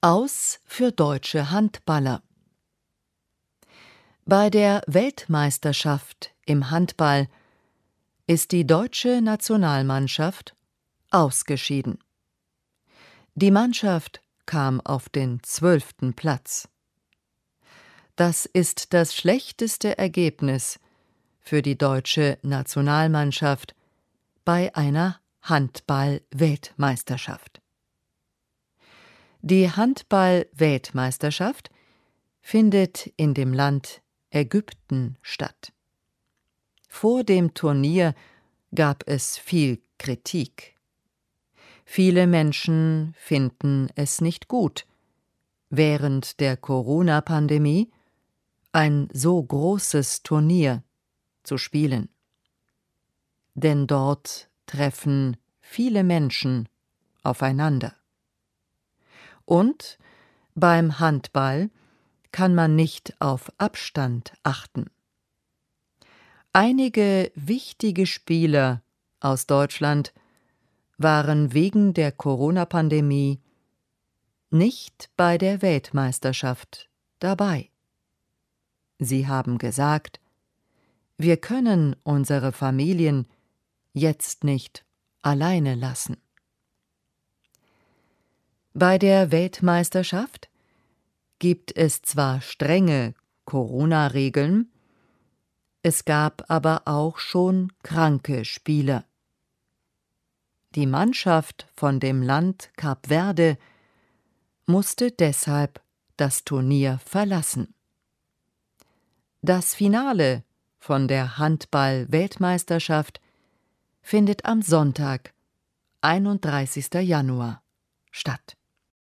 Aus für deutsche Handballer. Bei der Weltmeisterschaft im Handball ist die deutsche Nationalmannschaft ausgeschieden. Die Mannschaft kam auf den 12. Platz. Das ist das schlechteste Ergebnis für die deutsche Nationalmannschaft bei einer Handball-Weltmeisterschaft. Die Handball-Weltmeisterschaft findet in dem Land Ägypten statt. Vor dem Turnier gab es viel Kritik. Viele Menschen finden es nicht gut, während der Corona-Pandemie ein so großes Turnier zu spielen. Denn dort treffen viele Menschen aufeinander. Und beim Handball kann man nicht auf Abstand achten. Einige wichtige Spieler aus Deutschland waren wegen der Corona-Pandemie nicht bei der Weltmeisterschaft dabei. Sie haben gesagt, wir können unsere Familien jetzt nicht alleine lassen. Bei der Weltmeisterschaft gibt es zwar strenge Corona-Regeln, es gab aber auch schon kranke Spieler. Die Mannschaft von dem Land Kap Verde musste deshalb das Turnier verlassen. Das Finale von der Handball-Weltmeisterschaft findet am Sonntag, 31. Januar, statt.